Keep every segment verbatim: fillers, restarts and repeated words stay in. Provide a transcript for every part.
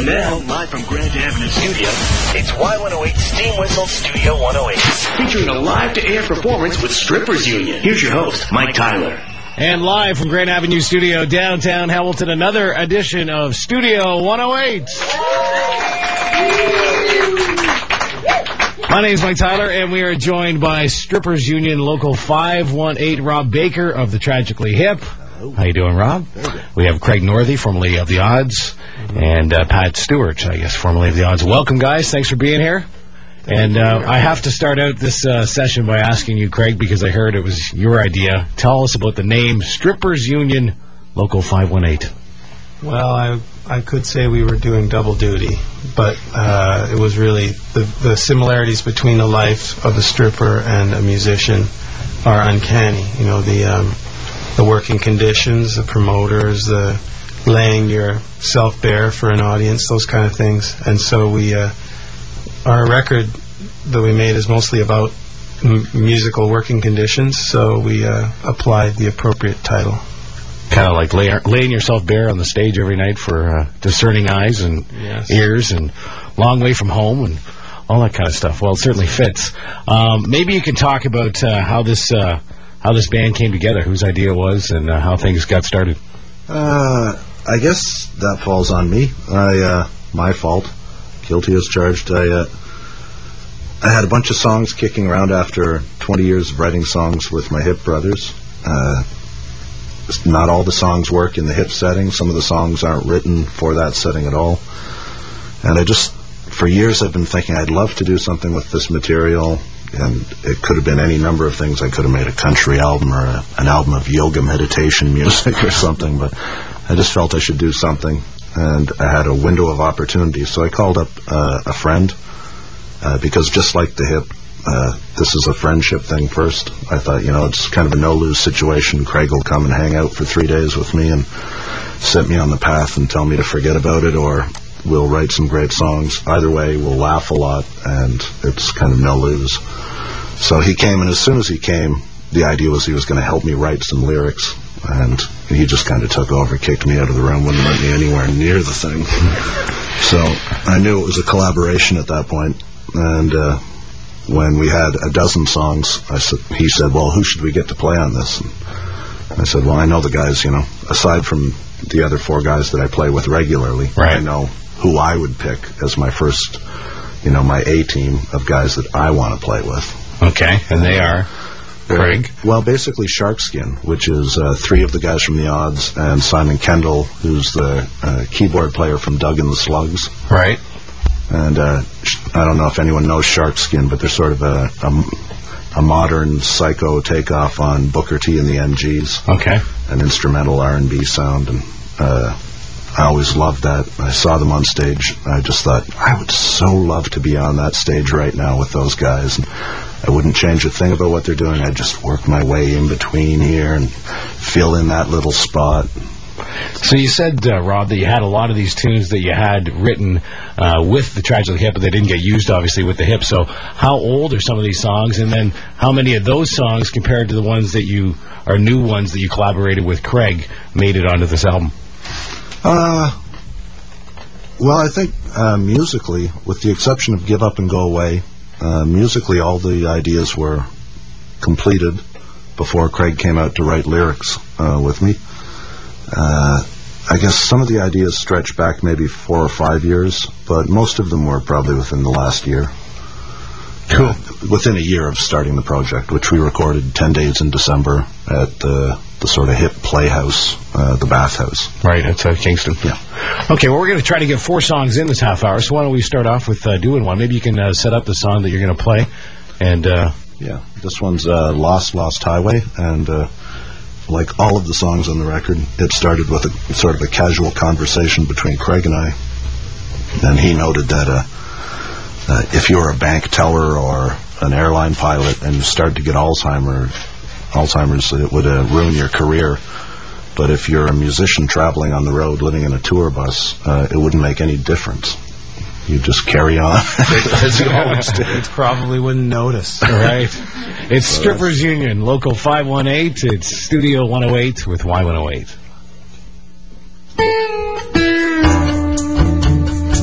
And now, live from Grand Avenue Studio, it's Y one oh eight Steam Whistle Studio one oh eight. Featuring a live-to-air performance with Strippers Union. Here's your host, Mike Tyler. And live from Grand Avenue Studio, downtown Hamilton, another edition of Studio one oh eight. My name is Mike Tyler, and we are joined by Strippers Union Local five one eight, Rob Baker of the Tragically Hip. How you doing, Rob? We have Craig Northey, formerly of The Odds, and uh, Pat Stewart, I guess, formerly of The Odds. Welcome, guys. Thanks for being here. And uh, I have to start out this uh, session by asking you, Craig, because I heard it was your idea. Tell us about the name Strippers Union Local five one eight. Well, I I could say we were doing double duty, but uh, it was really the, the similarities between the life of a stripper and a musician are uncanny. You know, the um, the working conditions, the promoters, the laying yourself bare for an audience, those kind of things. And so we, uh, our record that we made is mostly about m musical working conditions, so we uh, applied the appropriate title. Kind of like lay, laying yourself bare on the stage every night for uh, discerning eyes and yes. ears and long way from home and all that kind of stuff. Well, it certainly fits. Um, maybe you can talk about uh, how this uh, how this band came together, whose idea it was, and uh, how things got started. Uh, I guess that falls on me. I uh, my fault. Guilty as charged. I uh, I had a bunch of songs kicking around after twenty years of writing songs with my Hip brothers. Uh, Not all the songs work in the Hip setting. Some of the songs aren't written for that setting at all. And I just, for years I've been thinking I'd love to do something with this material, and it could have been any number of things. I could have made a country album or a, an album of yoga meditation music or something, but I just felt I should do something, and I had a window of opportunity. So I called up uh, a friend, uh, because just like the Hip, Uh, this is a friendship thing first. I thought, you know, it's kind of a no-lose situation. Craig will come and hang out for three days with me and set me on the path and tell me to forget about it, or we'll write some great songs. Either way, we'll laugh a lot, and it's kind of no-lose. So he came, and as soon as he came, the idea was he was going to help me write some lyrics, and he just kind of took over, kicked me out of the room, wouldn't let me anywhere near the thing. So I knew it was a collaboration at that point, and uh when we had a dozen songs, I said, he said, well, who should we get to play on this? And I said, well, I know the guys, you know, aside from the other four guys that I play with regularly, right. I know who I would pick as my first, you know, my A-team of guys that I want to play with. Okay, and they are? Craig? Uh, well, basically Sharkskin, which is uh, three of the guys from The Odds, and Simon Kendall, who's the uh, keyboard player from Doug and the Slugs. Right. And uh, I don't know if anyone knows Sharkskin, but they're sort of a, a, a modern psycho takeoff on Booker T and the M Gs. Okay. An instrumental R and B sound, and uh, I always loved that. I saw them on stage. I just thought, I would so love to be on that stage right now with those guys. And I wouldn't change a thing about what they're doing. I'd just work my way in between here and fill in that little spot. So you said, uh, Rob, that you had a lot of these tunes that you had written uh, with the Tragically Hip, but they didn't get used, obviously, with the Hip. So how old are some of these songs, and then how many of those songs, compared to the ones that you, are new ones that you collaborated with Craig, made it onto this album? Uh, well, I think uh, musically, with the exception of Give Up and Go Away, uh, musically all the ideas were completed before Craig came out to write lyrics uh, with me. Uh, I guess some of the ideas stretch back maybe four or five years, but most of them were probably within the last year. Cool. Uh, within a year of starting the project, which we recorded ten days in December at the, the sort of Hip playhouse, uh, the Bathhouse. Right, at uh, Kingston. Yeah. Okay, well, we're going to try to get four songs in this half hour, so why don't we start off with uh, doing one. Maybe you can uh, set up the song that you're going to play. And uh, yeah, this one's uh, Lost, Lost Highway, and uh, like all of the songs on the record, it started with a sort of a casual conversation between Craig and I. And he noted that uh, uh, if you were a bank teller or an airline pilot and you started to get Alzheimer, Alzheimer's, it would uh, ruin your career. But if you're a musician traveling on the road, living in a tour bus, uh, it wouldn't make any difference. You just carry on as you always did. It probably wouldn't notice. Right. It's Strippers Union, Local five one eight. It's Studio one oh eight with Y one oh eight.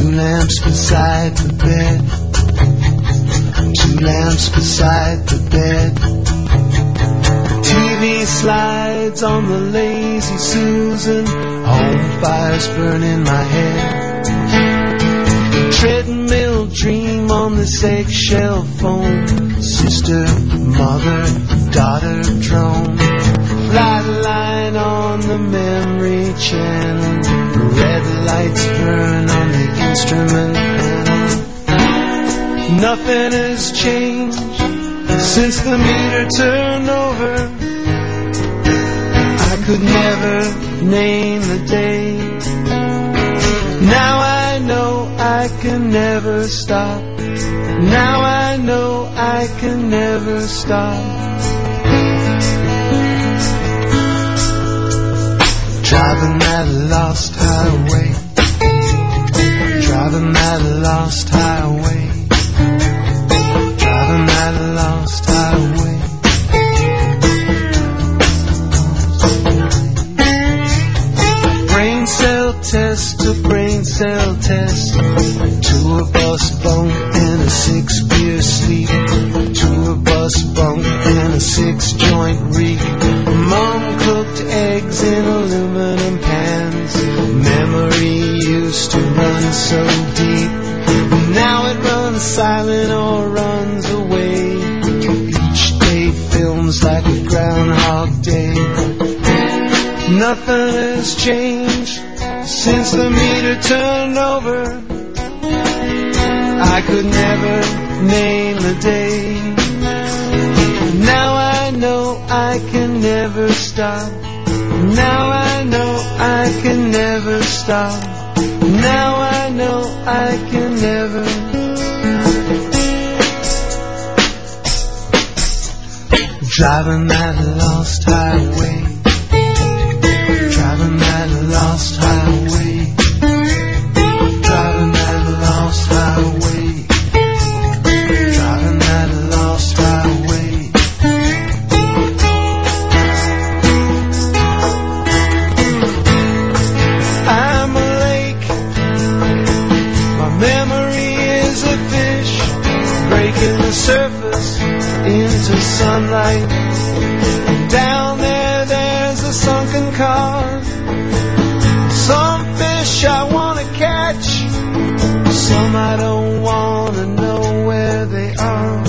Two lamps beside the bed. Two lamps beside the bed. T V slides on the lazy Susan. Home fires burn in my head. Treadmill dream on this eggshell phone. Sister, mother, daughter drone. Flat line on the memory channel. Red lights burn on the instrument panel. Nothing has changed since the meter turned over. I could never name the day. Now I know I can never stop. Now I know I can never stop. Driving that lost highway. Driving that lost highway. Driving that lost highway. Brain cell test to brain cell test. To a bus bunk and a six beer sleep. To a bus bunk and a six joint reek. Mom cooked eggs in aluminum pans. Memory used to run so deep. Now it runs silent or runs away. Each day films like a Groundhog Day. Nothing has changed since the meter turned over. I could never name the day. Now I know I can never stop. Now I know I can never stop. Now I know I can never. Driving that lost highway. Driving that lost highway. Driving that lost highway. Driving that lost highway. I'm a lake. My memory is a fish breaking the surface into sunlight. Down there, there's a sunken car. Some fish I wanna catch, some I don't wanna know where they are.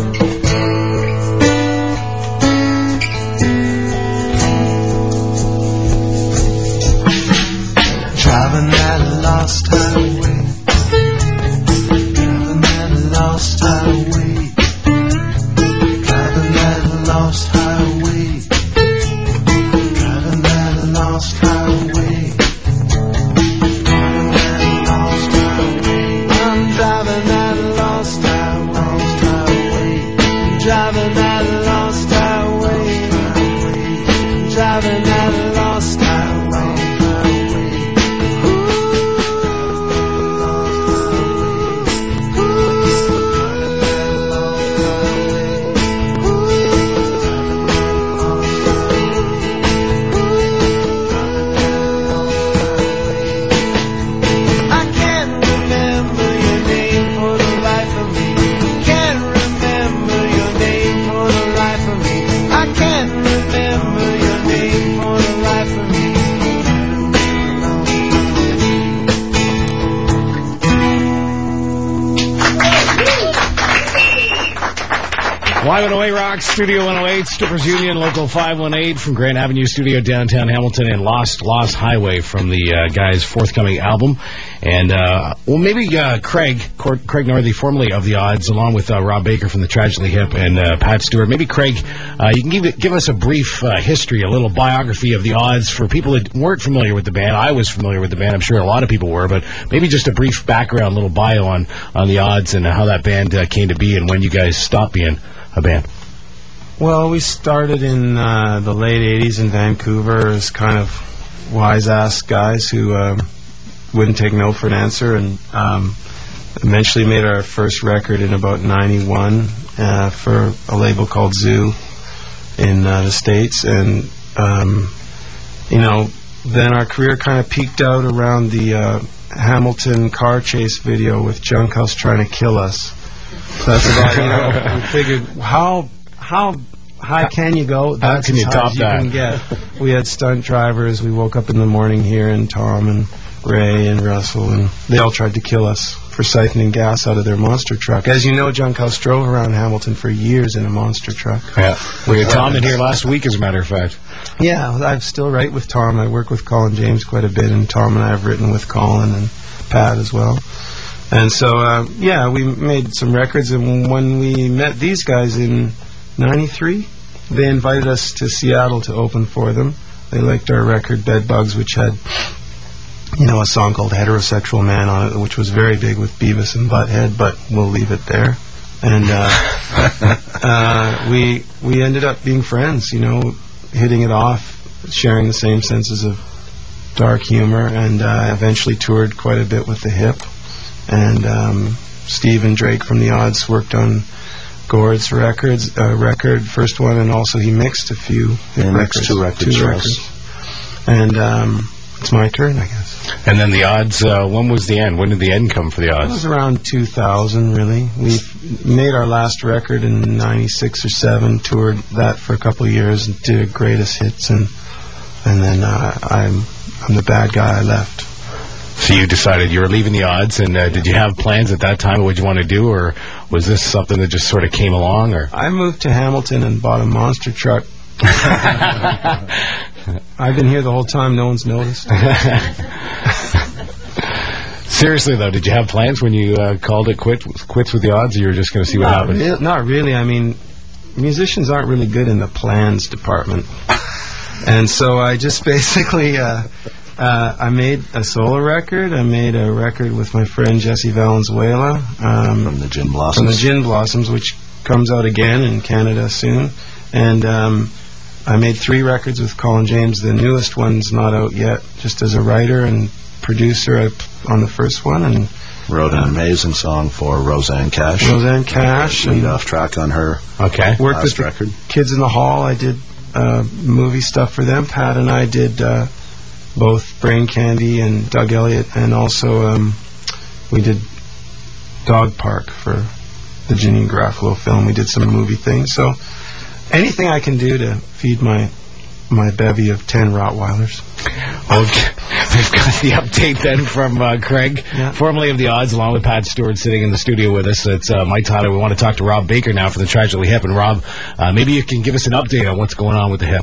Driving that lost highway. Driving that lost highway. Driving that lost highway. Driving that lost highway. Driving that lost highway. I'm driving that lost highway. Driving that lost highway. Driving that lost highway. Y one oh eight Rock, Studio one oh eight, Strippers Union, Local five one eight from Grand Avenue Studio, downtown Hamilton, and Lost Lost Highway from the uh, guys' forthcoming album. And, uh, well, maybe uh, Craig, Craig Northey, formerly of The Odds, along with uh, Rob Baker from the Tragically Hip and uh, Pat Stewart. Maybe, Craig, uh, you can give, give us a brief uh, history, a little biography of The Odds for people that weren't familiar with the band. I was familiar with the band. I'm sure a lot of people were, but maybe just a brief background, little bio on, on The Odds and how that band uh, came to be and when you guys stopped being a band. Well, we started in uh, the late eighties in Vancouver as kind of wise-ass guys who uh, wouldn't take no for an answer, and um, eventually made our first record in about ninety-one uh, for a label called Zoo in uh, the States. And, um, you know, then our career kind of peaked out around the uh, Hamilton car chase video with Junkhouse trying to kill us. So that's about, you know, we figured, how how high can you go? That's how can you as top high as that? you can get. We had stunt drivers. We woke up in the morning here, and Tom and Ray and Russell, and they all tried to kill us for siphoning gas out of their monster truck. As you know, Junkhouse drove around Hamilton for years in a monster truck. Yeah. We had Tom in here last week, as a matter of fact. Yeah, I'm still write with Tom. I work with Colin James quite a bit, and Tom and I have written with Colin and Pat as well. And so, uh, yeah, we made some records, and when we met these guys in ninety-three, they invited us to Seattle to open for them. They liked our record, Bedbugs, which had, you know, a song called Heterosexual Man on it, which was very big with Beavis and Butthead, but we'll leave it there. And uh, uh, we we ended up being friends, you know, hitting it off, sharing the same senses of dark humor, and uh, eventually toured quite a bit with the Hip. And um, Steve and Drake from the Odds worked on Gord's records, uh, record, first one, and also he mixed a few He hit mixed records, two records two for records. us. And um, it's my turn, I guess. And then the Odds, uh, when was the end? When did the end come for the It Odds? was around two thousand, really. We made our last record in ninety-six or seven, toured that for a couple of years, and did greatest hits, and and then uh, I'm I'm the bad guy. I left. So you decided you were leaving the Odds, and uh, did you have plans at that time of what you want to do, or was this something that just sort of came along? Or I moved to Hamilton and bought a monster truck. I've been here the whole time. No one's noticed. Seriously, though, did you have plans when you uh, called it quit, quits with the Odds, or you were just going to see what Not, happened? rea- not really. I mean, musicians aren't really good in the plans department. And so I just basically, uh, uh, I made a solo record. I made a record with my friend Jesse Valenzuela. Um, From the Gin from the Blossoms. Gin Blossoms, which comes out again in Canada soon. And um, I made three records with Colin James. The newest one's not out yet, just as a writer and producer I p- on the first one. And Wrote an amazing song for Roseanne Cash. Roseanne Cash. Lead and off track on her Okay. worked last with the record. Kids in the Hall. I did uh, movie stuff for them. Pat and I did uh, both Brain Candy and Doug Elliott, and also um, we did Dog Park for the Ginny Garofalo film. We did some movie things. So anything I can do to feed my my bevy of ten Rottweilers. Okay. We've got the update then from uh, Craig, Yeah. formerly of the Odds, along with Pat Stewart, sitting in the studio with us. It's uh, Mike Tyler. We want to talk to Rob Baker now for the Tragically Hip. And Rob, uh, maybe you can give us an update on what's going on with the Hip.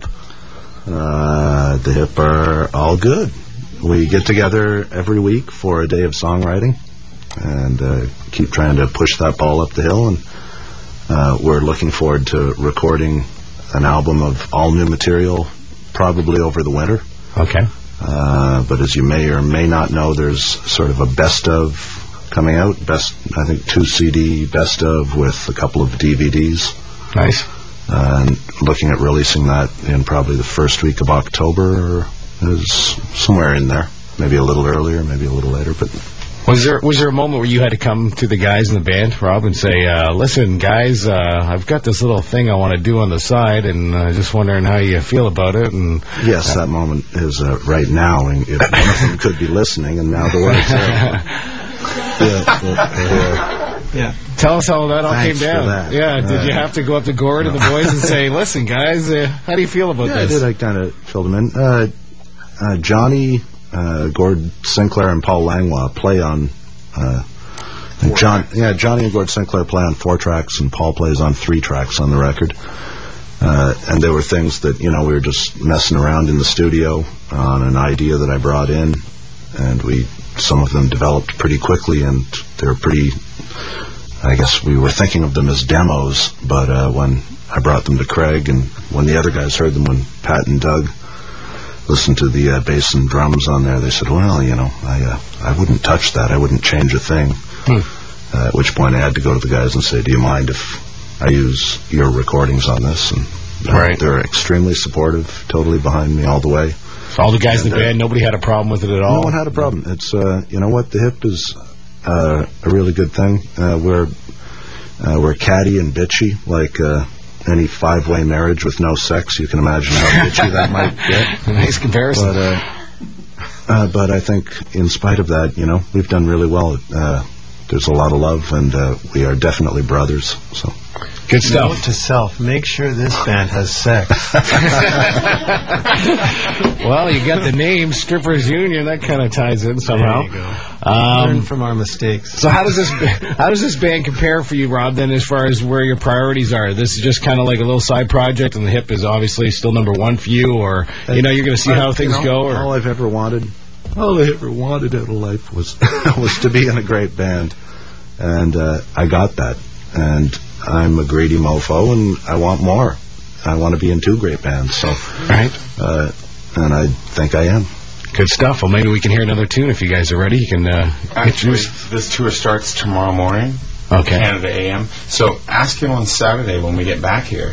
Uh, the Hip are all good. We get together every week for a day of songwriting and uh, keep trying to push that ball up the hill. And uh, we're looking forward to recording an album of all new material probably over the winter. Okay. Uh, but as you may or may not know, there's sort of a best of coming out. Best, I think, two C D best of with a couple of D V Ds. Nice. Uh, and looking at releasing that in probably the first week of October, or is somewhere in there. Maybe a little earlier, maybe a little later. But Was there was there a moment where you had to come to the guys in the band, Rob, and say, uh, listen, guys, uh, I've got this little thing I want to do on the side, and uh, just wondering how you feel about it? And yes, that moment is uh, right now. And if one of them could be listening, and now the words are. yeah, uh, Yeah. Tell us how that all Thanks came for down. that. Yeah, did Uh, you have to go up to Gord and the boys and say, listen, guys, uh, how do you feel about yeah, I this? did. I kind of filled them in. Uh, uh, Johnny, uh, Gord Sinclair, and Paul Langlois play on. Uh, and John, yeah, Johnny and Gord Sinclair play on four tracks, and Paul plays on three tracks on the record. Uh, and there were things that, you know, we were just messing around in the studio on an idea that I brought in, and we, some of them developed pretty quickly, and they were pretty, I guess we were thinking of them as demos, but uh, when I brought them to Craig, and when the other guys heard them, when Pat and Doug listened to the uh, bass and drums on there, they said, well, you know, I uh, I wouldn't touch that. I wouldn't change a thing. Hmm. Uh, at which point I had to go to the guys and say, do you mind if I use your recordings on this? And uh, Right. they're extremely supportive, totally behind me all the way. All the guys in the And, uh, band, nobody had a problem with it at all? No one had a problem. It's, uh, you know what, the Hip is uh, a really good thing. Uh, we're, uh, we're catty and bitchy, like uh, any five-way marriage with no sex. You can imagine how bitchy that might get. Nice comparison. But, uh, uh, but I think in spite of that, you know, we've done really well. Uh, there's a lot of love, and uh, we are definitely brothers. So. Good stuff. Note to self, make sure this band has sex. Well, you got the name Strippers Union. That kind of ties in somehow. There you go. Um, Learn from our mistakes. So how does this how does this band compare for you, Rob, then, as far as where your priorities are? This is just kind of like a little side project, and the hip is obviously still number one for you, or, you know, you're going to see how things you know, go? Or? All I've ever wanted, all I ever wanted out of life was, was to be in a great band. And uh, I got that. And I'm a greedy mofo, and I want more. I want to be in two great bands. So, right. Uh, and I think I am. Good stuff. Well, maybe we can hear another tune if you guys are ready. You can uh, Actually, this tour starts tomorrow morning. Okay. Canada A M. So ask him on Saturday when we get back here.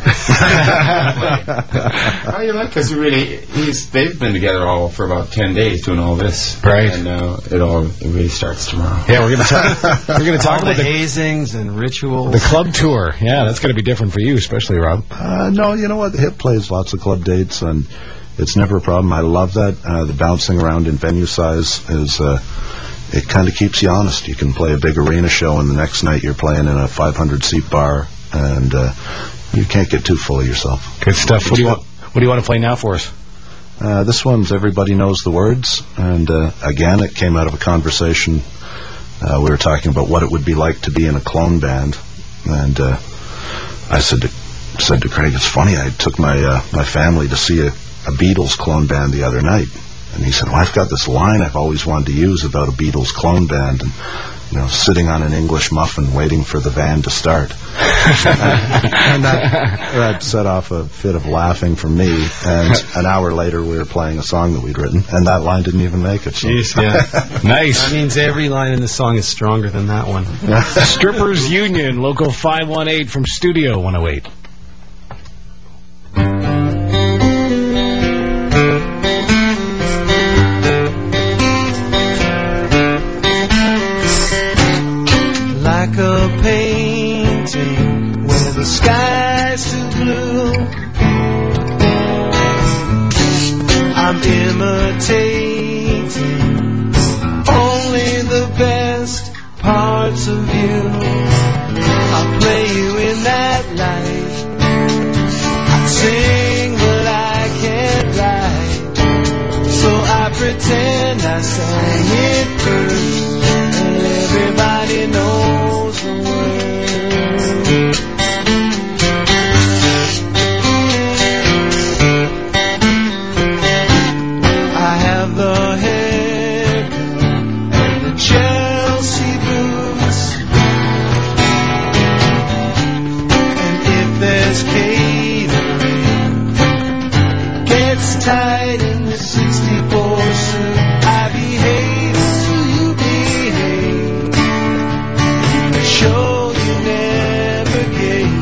How you like? Because really, he's they've been together all for about ten days doing all this, right? And uh, it all it really starts tomorrow. Yeah, we're gonna talk. We're gonna talk all about the, the hazings and rituals. The club tour. Yeah, that's gonna be different for you, especially Rob. Uh, no, you know what? The Hip plays lots of club dates, and it's never a problem. I love that. Uh, the bouncing around in venue size is. Uh, It kind of keeps you honest. You can play a big arena show, and the next night you're playing in a five hundred seat bar, and uh, you can't get too full of yourself. Good stuff. What do you want? What do you want to play now for us? Uh, this one's Everybody Knows the Words, and uh, again, it came out of a conversation. Uh, we were talking about what it would be like to be in a clone band, and uh, I said to said to Craig, "It's funny. I took my uh, my family to see a, a Beatles clone band the other night." And he said, well, I've got this line I've always wanted to use about a Beatles clone band, and, you know, sitting on an English muffin waiting for the band to start. And that, that set off a fit of laughing from me, and an hour later we were playing a song that we'd written, and that line didn't even make it. So. Jeez, yeah. Nice. That means every line in the song is stronger than that one. Strippers Union, Local five one eight from Studio one oh eight. Like a painting where the sky's too blue, I'm imitating only the best parts of you. I'll play you in that light. I sing but I can't write, so I pretend I sang it first, and everybody knows the words. I have the haircut and the Chelsea boots, and if there's catering, gets tight in the sixty-four suit. I behave so you behave, the show you never gave.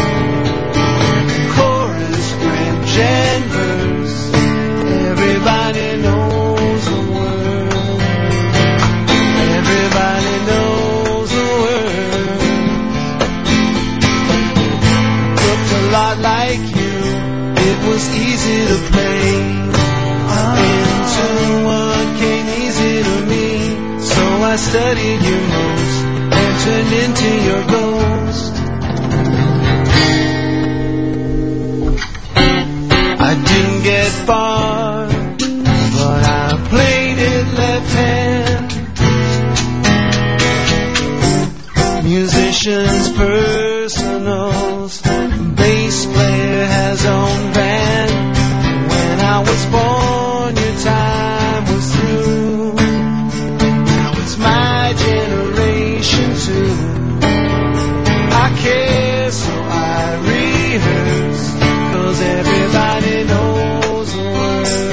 Chorus, bridge, and verse, everybody knows the word. Everybody knows the word. Looked a lot like you, it was easy to play into what came easy to me. So I studied you most and turned into your ghost. I didn't get far, but I played it left hand. Musicians, personals, bass player has own band. When I was born, your time was through. Now it's my generation too. I care, so I rehearse, 'cause everybody knows the words.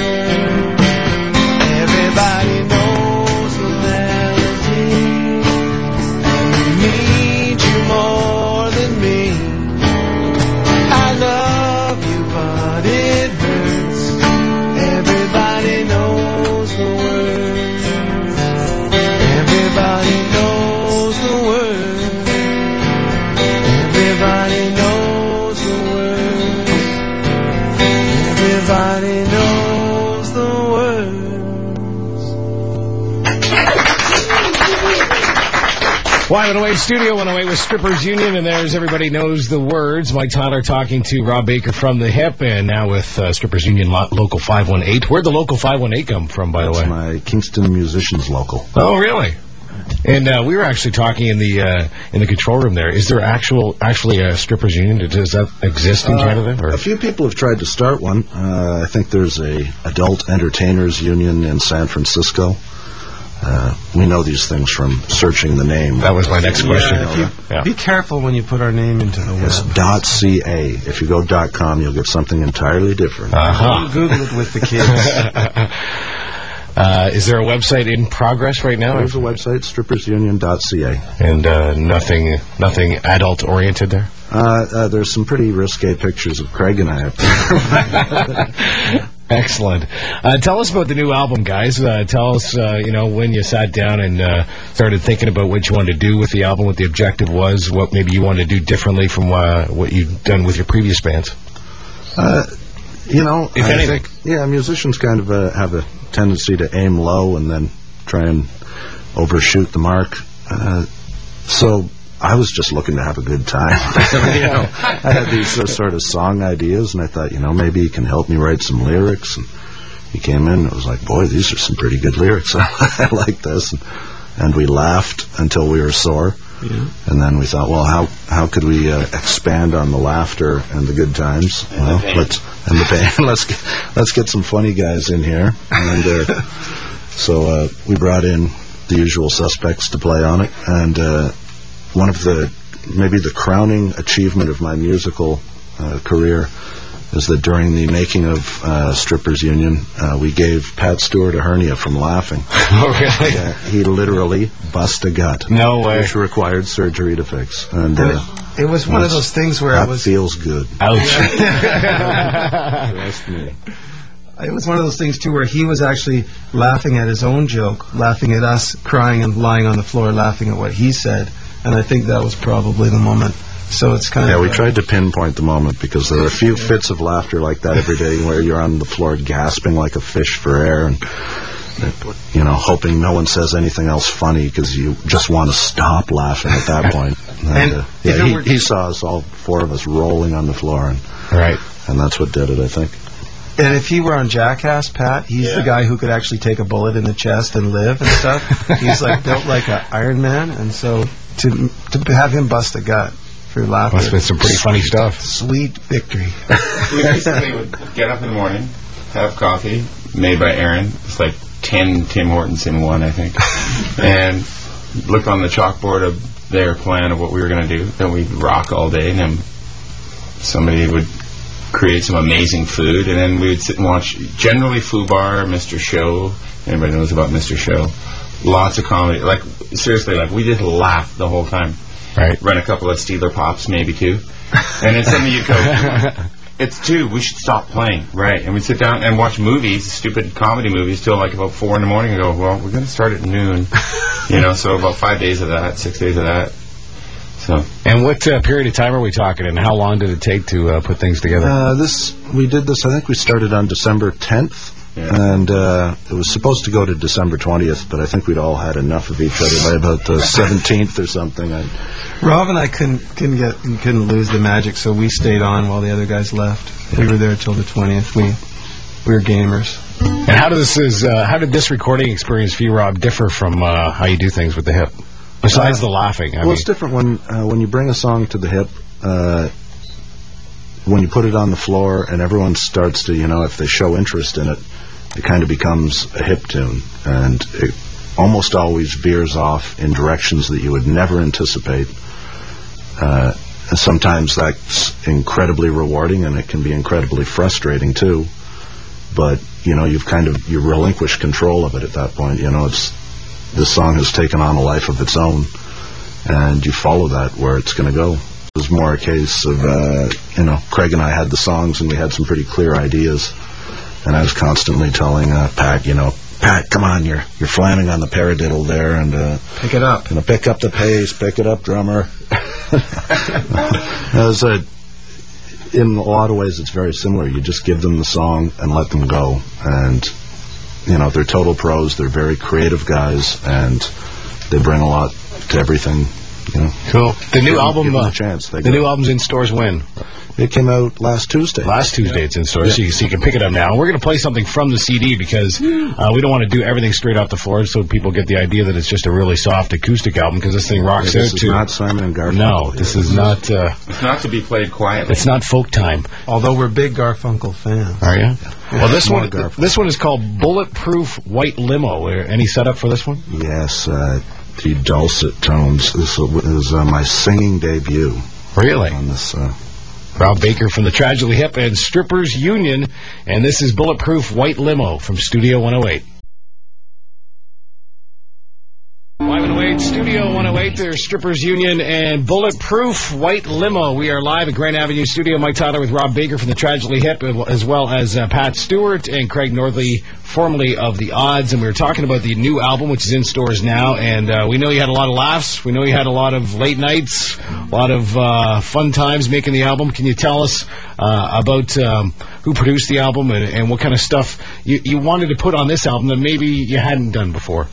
Y one oh eight Studio one oh eight with Strippers Union, and there's Everybody Knows the Words. Mike Tyler talking to Rob Baker from the Hip, and now with uh, Strippers Union lo Local five one eight. Where'd the Local five one eight come from, by That's the way? my Kingston Musicians Local. Oh, really? And uh, we were actually talking in the uh, in the control room there. Is there actual actually a Strippers Union? Does that exist in uh, Canada? Or? A few people have tried to start one. Uh, I think there's a Adult Entertainers Union in San Francisco. Uh, we know these things from searching the name. That was my next question. Yeah, you, yeah. Be careful when you put our name into the web. It's .ca. If you go .com, you'll get something entirely different. Uh-huh. Google it with the kids. uh, is there a website in progress right now? There's a website, strippers union dot c a. And uh, nothing nothing adult-oriented there? Uh, uh, there's some pretty risque pictures of Craig and I up there. Excellent. Uh, tell us about the new album, guys. Uh, tell us, uh, you know, when you sat down and uh, started thinking about what you wanted to do with the album, what the objective was, what maybe you wanted to do differently from uh, what you've done with your previous bands. Uh, you know, if I anything. think, yeah, musicians kind of uh, have a tendency to aim low and then try and overshoot the mark. Uh, so I was just looking to have a good time. you know, I had these uh, sort of song ideas, and I thought, you know, maybe he can help me write some lyrics. And he came in, and I was like, boy, these are some pretty good lyrics. I like this. And, and we laughed until we were sore. Yeah. And then we thought, well, how how could we uh, expand on the laughter and the good times? And well, the pain. let's and the pain. let's get, let's get some funny guys in here. And uh, so uh, we brought in the usual suspects to play on it, and. Uh, One of the, maybe the crowning achievement of my musical uh, career is that during the making of uh, Strippers Union, uh, we gave Pat Stewart a hernia from laughing. Oh, really? Uh, he literally bust a gut. No way. Which required surgery to fix. And, and uh, it, it was one of those things where that I was... feels good. Ouch. Trust me. It was one of those things, too, where he was actually laughing at his own joke, laughing at us, crying and lying on the floor, laughing at what he said. And I think that was probably the moment. So it's kind yeah, of... Yeah, we tried to pinpoint the moment because there are a few fits of laughter like that every day where you're on the floor gasping like a fish for air and, you know, hoping no one says anything else funny because you just want to stop laughing at that point. And, and uh, yeah, he, he saw us, all four of us, rolling on the floor. And, right. And that's what did it, I think. And if he were on Jackass, Pat, he's yeah. the guy who could actually take a bullet in the chest and live and stuff. He's like built like an Iron Man, and so to to have him bust a gut through laughter. Must have been some pretty funny stuff. Sweet victory. We basically would get up in the morning, have coffee made by Aaron. It's like ten Tim Hortons in one, I think. And look on the chalkboard of their plan of what we were going to do. Then we'd rock all day, and then somebody would create some amazing food, and then we would sit and watch generally Fubar, Mister Show. Everybody knows about Mister Show. Lots of comedy. Like, seriously, like, we just laughed the whole time. Right. Run a couple of Steeler Pops, maybe two. And then suddenly you'd go, it's two, we should stop playing. Right. And we'd sit down and watch movies, stupid comedy movies, till like about four in the morning and go, well, we're going to start at noon. You know, so about five days of that, six days of that. So. And what uh, period of time are we talking, and how long did it take to uh, put things together? Uh, this we did this. I think we started on December tenth, yeah. and uh, it was supposed to go to December twentieth. But I think we'd all had enough of each other by about the seventeenth or something. I, Rob and I couldn't couldn't get couldn't lose the magic, so we stayed on while the other guys left. We were there till the twentieth. We we were gamers. And how did this is uh, how did this recording experience for you, Rob, differ from uh, how you do things with the Hip? Besides uh, the laughing, I well, mean. it's different when uh, when you bring a song to the Hip. Uh, when you put it on the floor and everyone starts to, you know, if they show interest in it, it kind of becomes a hip tune, and it almost always veers off in directions that you would never anticipate. Uh, and sometimes that's incredibly rewarding, and it can be incredibly frustrating too. But you know, you've kind of you relinquish control of it at that point. You know, it's. This song has taken on a life of its own, and you follow that where it's going to go. It was more a case of, uh, you know, Craig and I had the songs, and we had some pretty clear ideas, and I was constantly telling uh, Pat, you know, Pat, come on, you're you're flamming on the paradiddle there, and uh, pick it up. You know, pick up the pace, pick it up, drummer. As a, in a lot of ways, it's very similar. You just give them the song and let them go, and. You know, they're total pros. They're very creative guys, and they bring a lot to everything You know, Cool. The new give album, them uh, a chance. They the go. new album's in stores when? It came out last Tuesday. Last Tuesday it's in stores, Yeah. so, you, so you can pick it up now. We're going to play something from the C D because uh, we don't want to do everything straight off the floor so people get the idea that it's just a really soft acoustic album because this thing rocks this out is too. not Simon and Garfunkel. No, this is not. Uh, It's not to be played quietly. it's not folk time. Although we're big Garfunkel fans. Are you? Well, this More one, Garfunkel. this one is called Bulletproof White Limo. Uh, Any setup for this one? Yes, uh, the dulcet tones. This is uh, my singing debut Really? on this. Uh, Rob Baker from the Tragically Hip and Strippers Union, and this is Bulletproof White Limo from Studio one oh eight. five oh eight, Studio one oh eight, there's Strippers Union and Bulletproof White Limo. We are live at Grand Avenue Studio. Mike Tyler with Rob Baker from the Tragically Hip, as well as uh, Pat Stewart and Craig Northey, formerly of The Odds. And we were talking about the new album, which is in stores now. And uh, we know you had a lot of laughs. We know you had a lot of late nights, a lot of uh, fun times making the album. Can you tell us uh, about um, who produced the album and, and what kind of stuff you, you wanted to put on this album that maybe you hadn't done before?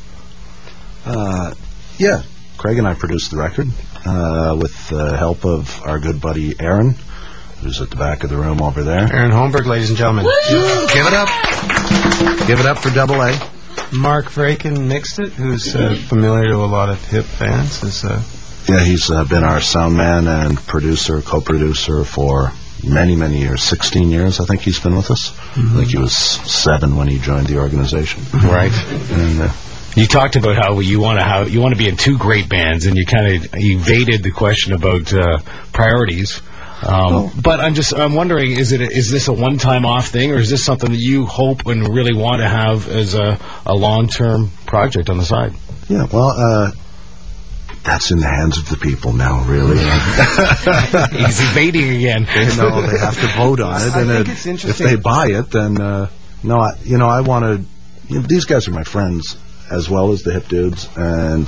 Uh, yeah, Craig and I produced the record uh, with the help of our good buddy Aaron, who's at the back of the room over there. Aaron Holmberg, ladies and gentlemen. Give it up. Give it up for Double A. Mark Vraken mixed it, who's uh, familiar to a lot of hip fans. Is, uh, Yeah, he's uh, been our sound man and producer, co-producer for many, many years. sixteen years, I think he's been with us. Mm-hmm. I think he was seven when he joined the organization. Right. And, uh, You talked about how you want to how you want to be in two great bands, and you kind of evaded the question about uh, priorities. Um, Oh. But I'm just I'm wondering, is it a, is this a one time off thing, or is this something that you hope and really want to have as a, a long term project on the side? yeah, well, uh, that's in the hands of the people now, really. He's evading again. You know, they have to vote on it, I and think it, it's if interesting. they buy it, then uh, no, I, you know, I want to. You know, these guys are my friends as well as the hip dudes, and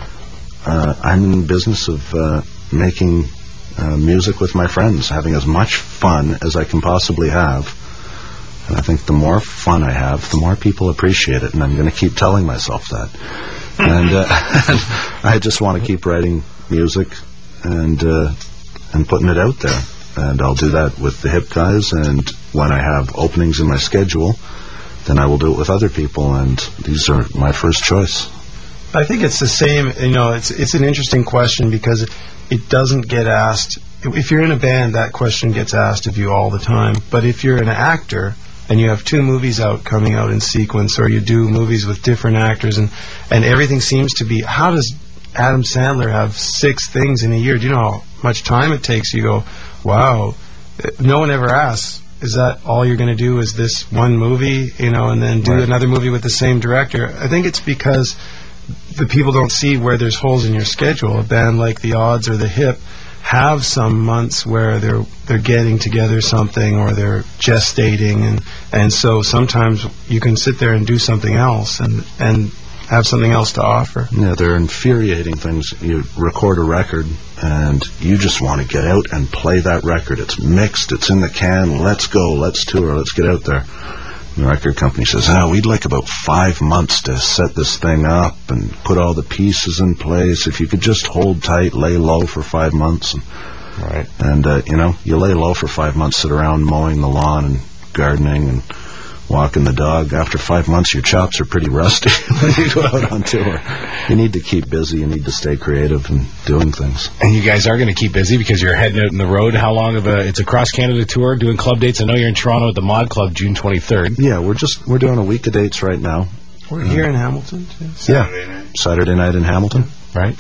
uh, I'm in the business of uh, making uh, music with my friends, having as much fun as I can possibly have. And I think the more fun I have, the more people appreciate it, and I'm going to keep telling myself that. And, uh, and I just want to keep writing music and uh, and putting it out there. And I'll do that with the hip guys, and when I have openings in my schedule, then I will do it with other people, and these are my first choice. I think it's the same. You know, it's it's an interesting question because it, it doesn't get asked. If you're in a band, that question gets asked of you all the time. But if you're an actor and you have two movies out coming out in sequence, or you do movies with different actors, and and everything seems to be, how does Adam Sandler have six things in a year? Do you know how much time it takes? You go, wow. No one ever asks, is that all you're going to do is this one movie, you know, and then do Right. another movie with the same director? I think it's because the people don't see where there's holes in your schedule. A band like The Odds or The Hip have some months where they're they're getting together something, or they're gestating, and and so sometimes you can sit there and do something else and and have something else to offer. Yeah, they're infuriating things. You record a record, and you just want to get out and play that record. It's mixed, it's in the can, let's go, let's tour, let's get out there. And the record company says, oh, we'd like about five months to set this thing up and put all the pieces in place. If you could just hold tight, lay low for five months. And, Right. and uh, you know, you lay low for five months, sit around mowing the lawn and gardening and walking the dog. After five months, your chops are pretty rusty when you go out on tour. You need to keep busy. You need to stay creative and doing things. And you guys are going to keep busy because you're heading out on the road. How long of a? It's a cross Canada tour, doing club dates. I know you're in Toronto at the Mod Club June twenty-third. Yeah, we're just we're doing a week of dates right now. We're here in Hamilton, too. Saturday yeah, night. Saturday night in Hamilton, Right.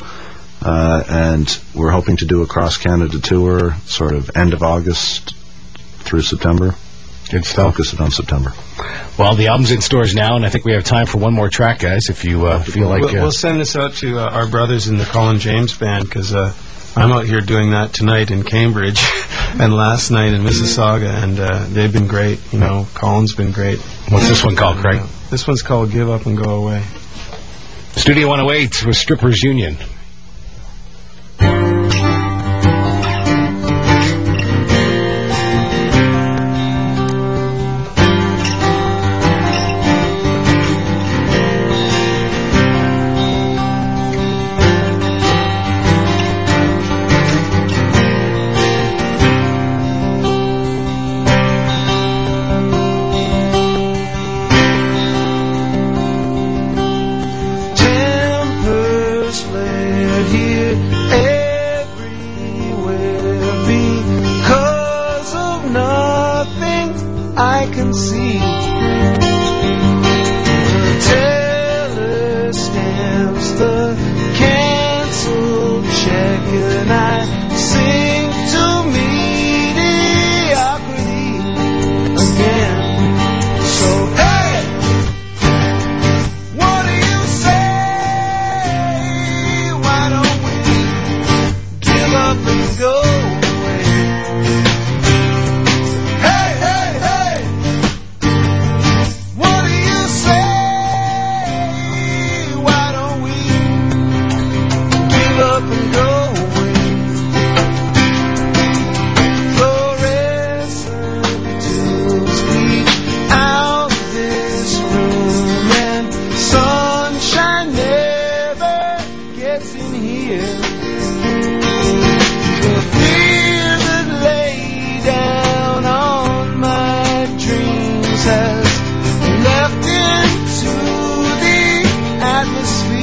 uh, and we're hoping to do a cross Canada tour, sort of end of August through September. Good stuff. Focus it on September. Well, the album's in stores now, and I think we have time for one more track, guys. If you uh, feel like. We'll, Uh, we'll send this out to uh, our brothers in the Colin James Band, because uh, I'm out here doing that tonight in Cambridge and last night in Mississauga, and uh, they've been great. You know, Colin's been great. what's this one called, Craig? Uh, this one's called Give Up and Go Away. Studio one oh eight with Strippers Union.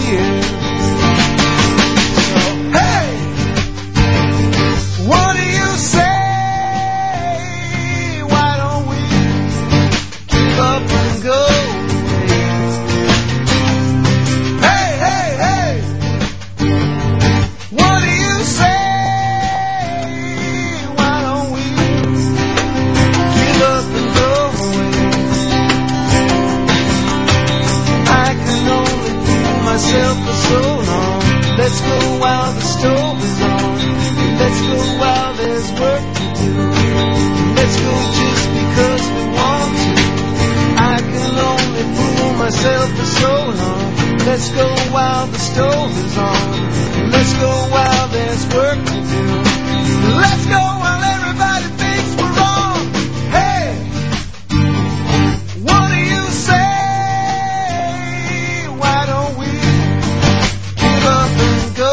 years. So, hey, what do you say? Why don't we give up and go? Hey, hey, hey, what do you say? Why don't we give up and go away? I can only fool myself for so long. Let's go while the stove is on. Let's go while there's work to do. Let's go just because we want to. I can only fool myself for so long. Let's go while the stove is on. Let's go while there's work to do. Let's go while everybody thinks we're wrong. Hey, what do you say? Why don't we give up and go?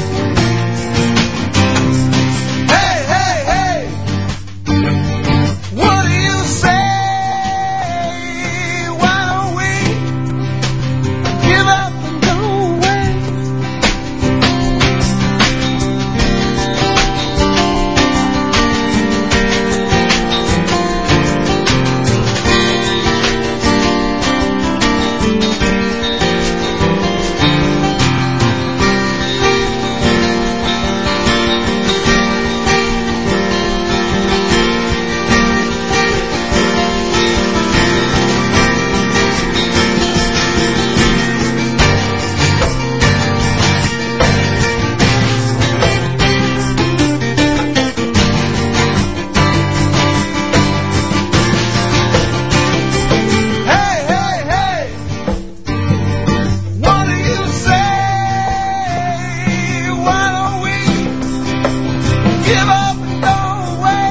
Hey, hey, hey, what do you say? Why don't we give up and go away? Hey, hey, hey, what do you say? Why don't we give up and go away?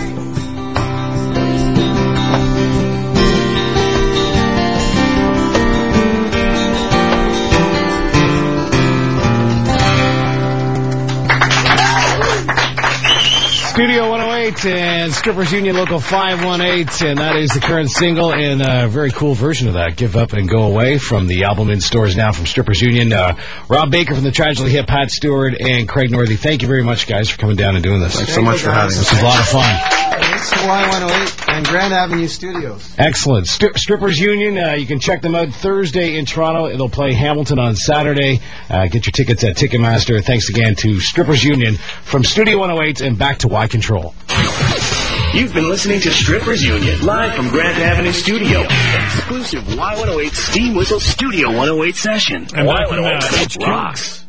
Studio one oh eight and Strippers Union Local five one eight, and that is the current single and a very cool version of that, Give Up and Go Away, from the album in stores now from Strippers Union. Uh, Rob Baker from the Tragically Hip, Pat Stewart, and Craig Northey. Thank you very much, guys, for coming down and doing this. Thanks so much for having This us. was a lot of fun. It's Y one oh eight and Grand Avenue Studios. Excellent. Stri- Strippers Union, uh, you can check them out Thursday in Toronto. It'll play Hamilton on Saturday. Uh, get your tickets at Ticketmaster. Thanks again to Strippers Union from Studio one oh eight and back to Y Control. You've been listening to Strippers Union, live from Grant Avenue Studio. Exclusive Y one oh eight Steam Whistle Studio one oh eight session. And Y back one in, oh uh, eight H Q. rocks.